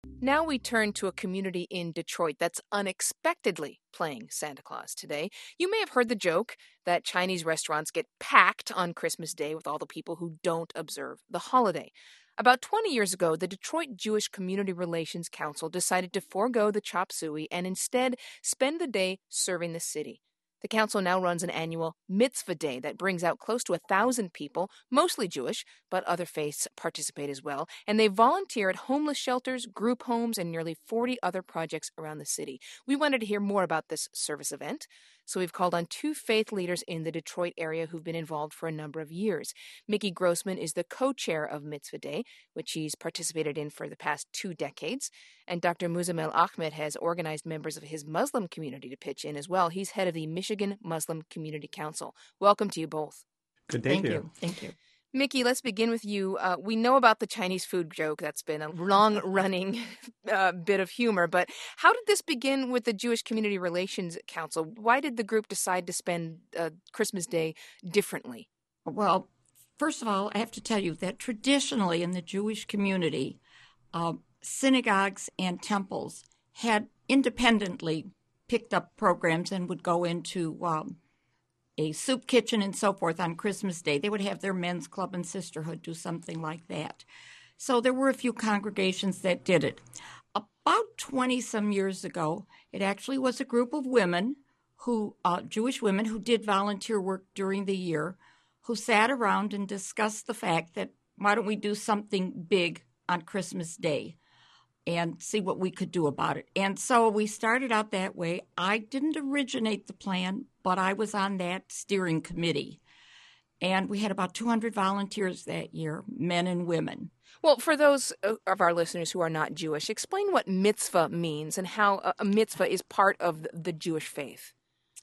Now we turn to a community in Detroit that's unexpectedly playing Santa Claus today. You may have heard the joke that Chinese restaurants get packed on Christmas Day with all the people who don't observe the holiday. About 20 years ago, the Detroit Jewish Community Relations Council decided to forego the chop suey and instead spend the day serving the city. The council now runs an annual mitzvah day that brings out close to 1,000 people, mostly Jewish, but other faiths participate as well, and they volunteer at homeless shelters, group homes, and nearly 40 other projects around the city. We wanted to hear more about this service event, so we've called on two faith leaders in the Detroit area who've been involved for a number of years. Mickey Grossman is the co-chair of Mitzvah Day, which he's participated in for the past 2 decades, and Dr. Muzamil Ahmed has organized members of his Muslim community to pitch in as well. He's head of the Michigan Muslim Community Council. Welcome to you both. Good day to you. Thank you. Mickey, let's begin with you. We know about the Chinese food joke. That's been a long-running bit of humor. But how did this begin with the Jewish Community Relations Council? Why did the group decide to spend Christmas Day differently? Well, first of all, I have to tell you that traditionally in the Jewish community, synagogues and temples had independently picked up programs and would go into a soup kitchen and so forth on Christmas Day. They would have their men's club and sisterhood do something like that. So there were a few congregations that did it. About 20-some years ago, it actually was a group of women, Jewish women who did volunteer work during the year, who sat around and discussed the fact that why don't we do something big on Christmas Day and see what we could do about it. And so we started out that way. I didn't originate the plan, but I was on that steering committee. And we had about 200 volunteers that year, men and women. Well, for those of our listeners who are not Jewish, explain what mitzvah means and how a mitzvah is part of the Jewish faith.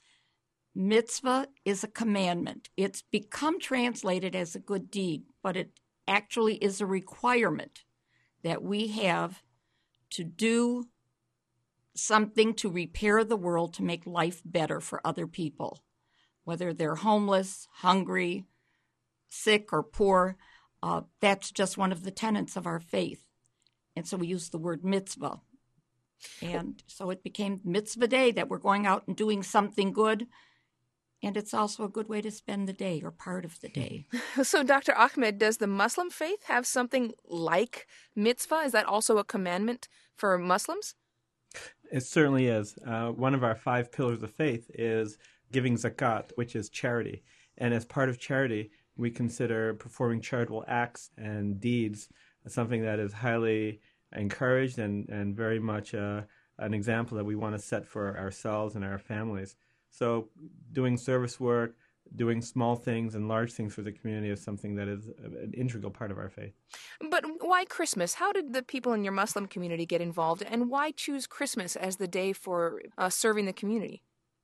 Mitzvah is a commandment. It's become translated as a good deed, but it actually is a requirement that we have to do something to repair the world, to make life better for other people, whether they're homeless, hungry, sick, or poor. That's just one of the tenets of our faith. And so we use the word mitzvah. And so it became Mitzvah Day, that we're going out and doing something good. And it's also a good way to spend the day, or part of the day. So, Dr. Ahmed, does the Muslim faith have something like mitzvah? Is that also a commandment for Muslims? It certainly is. One of our 5 pillars of faith is giving zakat, which is charity. And as part of charity, we consider performing charitable acts and deeds something that is highly encouraged and very much an example that we want to set for ourselves and our families. So doing service work, doing small things and large things for the community is something that is an integral part of our faith. But why Christmas? How did the people in your Muslim community get involved, and why choose Christmas as the day for serving the community?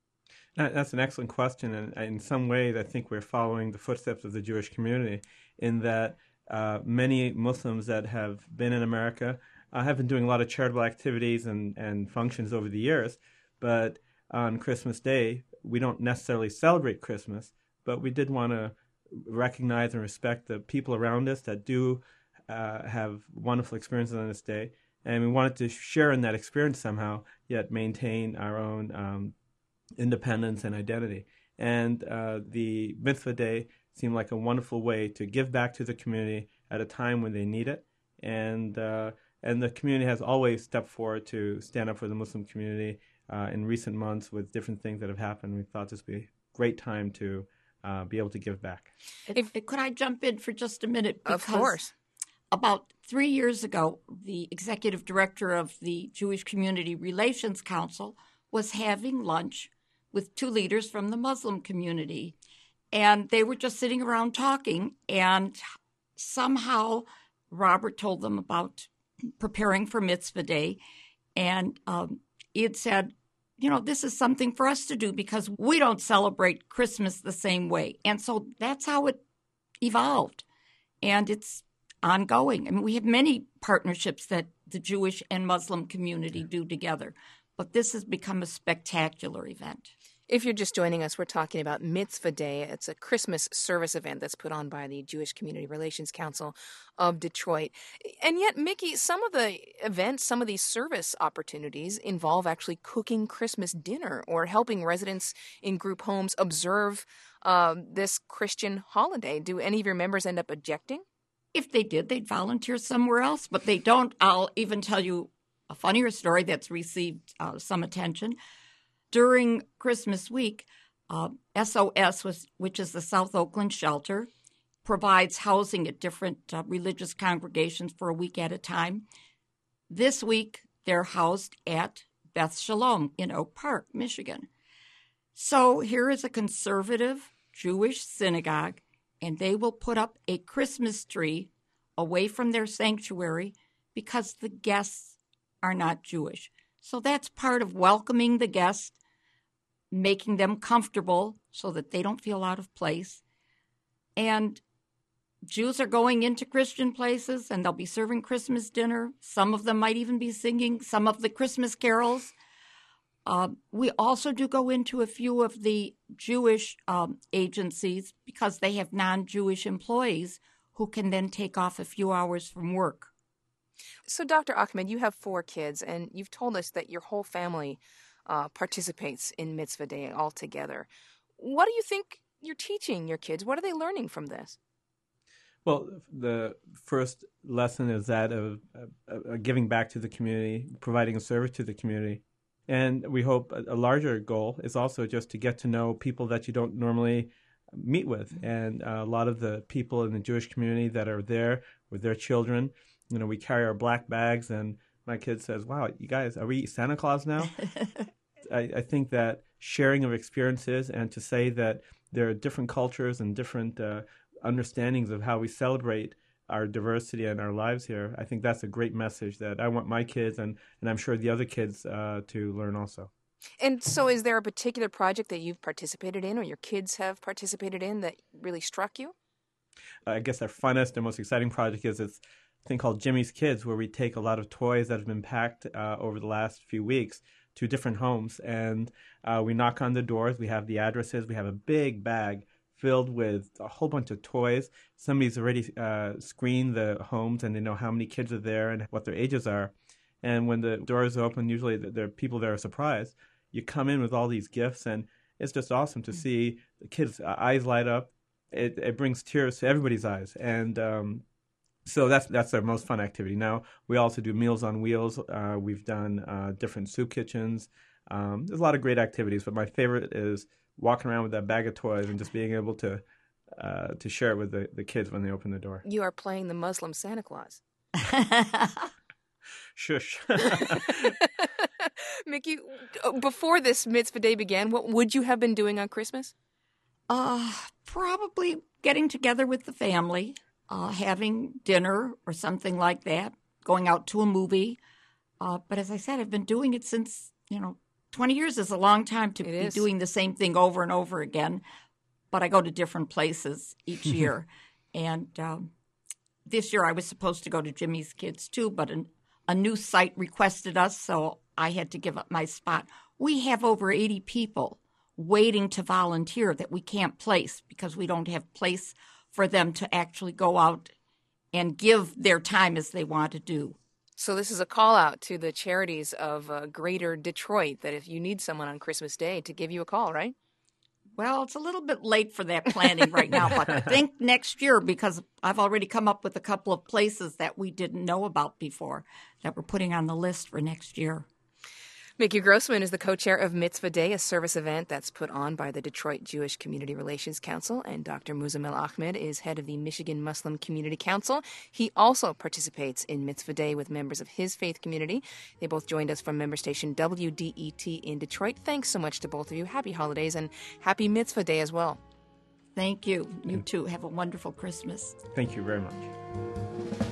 That's an excellent question, and in some ways I think we're following the footsteps of the Jewish community in that many Muslims that have been in America have been doing a lot of charitable activities and functions over the years, but on Christmas Day, we don't necessarily celebrate Christmas, but we did want to recognize and respect the people around us that do have wonderful experiences on this day. And we wanted to share in that experience somehow, yet maintain our own independence and identity. And the Mitzvah Day seemed like a wonderful way to give back to the community at a time when they need it. And the community has always stepped forward to stand up for the Muslim community. In recent months, with different things that have happened, we thought this would be a great time to be able to give back. Could I jump in for just a minute? Of course. About 3 years ago, the executive director of the Jewish Community Relations Council was having lunch with 2 leaders from the Muslim community. And they were just sitting around talking, and somehow Robert told them about preparing for Mitzvah Day. And he had said, this is something for us to do because we don't celebrate Christmas the same way. And so that's how it evolved. And it's ongoing. I mean, we have many partnerships that the Jewish and Muslim community do together. But this has become a spectacular event. If you're just joining us, we're talking about Mitzvah Day. It's a Christmas service event that's put on by the Jewish Community Relations Council of Detroit. And yet, Mickey, some of the events, some of these service opportunities involve actually cooking Christmas dinner or helping residents in group homes observe this Christian holiday. Do any of your members end up objecting? If they did, they'd volunteer somewhere else, but they don't. I'll even tell you a funnier story that's received some attention. During Christmas week, SOS, which is the South Oakland Shelter, provides housing at different religious congregations for a week at a time. This week, they're housed at Beth Shalom in Oak Park, Michigan. So here is a conservative Jewish synagogue, and they will put up a Christmas tree away from their sanctuary because the guests are not Jewish. So that's part of welcoming the guests, making them comfortable so that they don't feel out of place. And Jews are going into Christian places, and they'll be serving Christmas dinner. Some of them might even be singing some of the Christmas carols. We also do go into a few of the Jewish agencies because they have non-Jewish employees who can then take off a few hours from work. So, Dr. Ahmed, you have 4 kids, and you've told us that your whole family participates in Mitzvah Day altogether. What do you think you're teaching your kids? What are they learning from this? Well, the first lesson is that of giving back to the community, providing a service to the community. And we hope a larger goal is also just to get to know people that you don't normally meet with. And a lot of the people in the Jewish community that are there with their children, we carry our black bags, and my kid says, "Wow, you guys, are we Santa Claus now?" I think that sharing of experiences, and to say that there are different cultures and different understandings of how we celebrate our diversity and our lives here, I think that's a great message that I want my kids and I'm sure the other kids to learn also. And so is there a particular project that you've participated in or your kids have participated in that really struck you? I guess our funnest and most exciting project is this thing called Jimmy's Kids, where we take a lot of toys that have been packed over the last few weeks to different homes, and we knock on the doors. We have the addresses. We have a big bag filled with a whole bunch of toys. Somebody's already screened the homes, and they know how many kids are there and what their ages are. And when the doors open, usually there are people that are surprised. You come in with all these gifts, and it's just awesome to see the kids' eyes light up. It brings tears to everybody's eyes, and so that's our most fun activity. Now, we also do Meals on Wheels. We've done different soup kitchens. There's a lot of great activities, but my favorite is walking around with that bag of toys and just being able to share it with the kids when they open the door. You are playing the Muslim Santa Claus. Shush. Mickey, before this Mitzvah Day began, what would you have been doing on Christmas? Probably getting together with the family. Having dinner or something like that, going out to a movie. But as I said, I've been doing it since, 20 years is a long time to be doing the same thing over and over again. But I go to different places each year. And this year I was supposed to go to Jimmy's Kids too, but a new site requested us, so I had to give up my spot. We have over 80 people waiting to volunteer that we can't place because we don't have place for them to actually go out and give their time as they want to do. So this is a call out to the charities of Greater Detroit that if you need someone on Christmas Day to give you a call, right? Well, it's a little bit late for that planning right now, but think next year because I've already come up with a couple of places that we didn't know about before that we're putting on the list for next year. Mickey Grossman is the co-chair of Mitzvah Day, a service event that's put on by the Detroit Jewish Community Relations Council, and Dr. Muzamil Ahmed is head of the Michigan Muslim Community Council. He also participates in Mitzvah Day with members of his faith community. They both joined us from member station WDET in Detroit. Thanks so much to both of you. Happy holidays and happy Mitzvah Day as well. Thank you. You too. Have a wonderful Christmas. Thank you very much.